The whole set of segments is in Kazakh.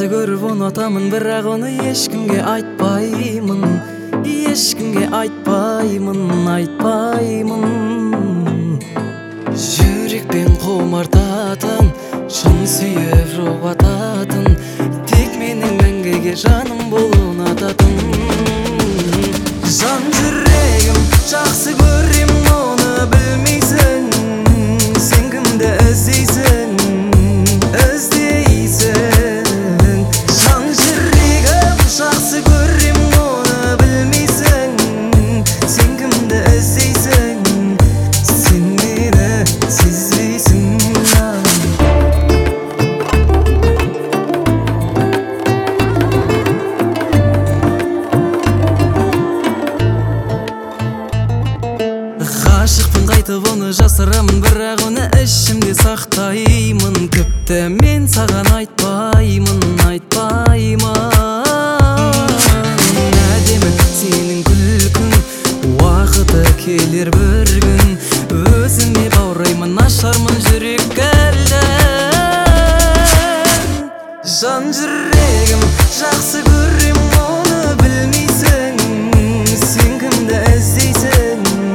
жақсы көріп ұнатамын, бірақ оны ешкімге айтпаймын, ешкімге айтпаймын. Жүрекпен құмартатын, шын сүйіп жұбататын, тек менің мәңгіге жаным бол ұнататын. Жан жүрегім жақсы көрем, оны білмейсің. Сен кімді іздейсің? Жан жүрегім жақсы көрем, оны білмейсің. Сен кімді іздейсің? Сен мені сезбейсің. Ғашықпын, қайтып оны жасырамын, бірақ оны ішімде сақтаймын. Тіпті мен саған айтпаймын. Әдемі сенің күлкің, уақыты келер бір күн, өзіңе баураймын, ашармын жүрек кілтін. Жан жүрегім жақсы көрем, оны білмейсің. Сен кімді іздейсің?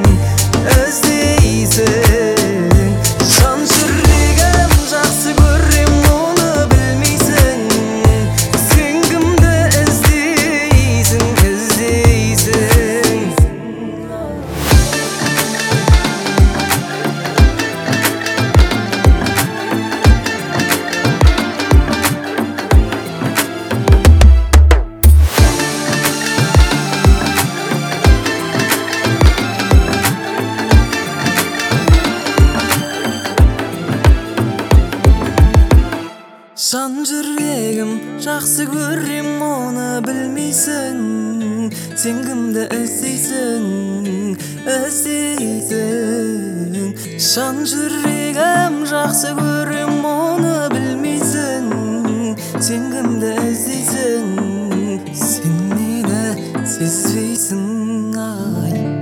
Жан жүрегім жақсы көрем, оны білмейсің. Сен кімді іздейсің? Жан жүрегім жақсы көрем, оны білмейсің. Сен кімді іздейсің? Жан жүрегім жақсы көрем, оны білмейсің. Сен кімді іздейсің? Сен мені сезбейсің.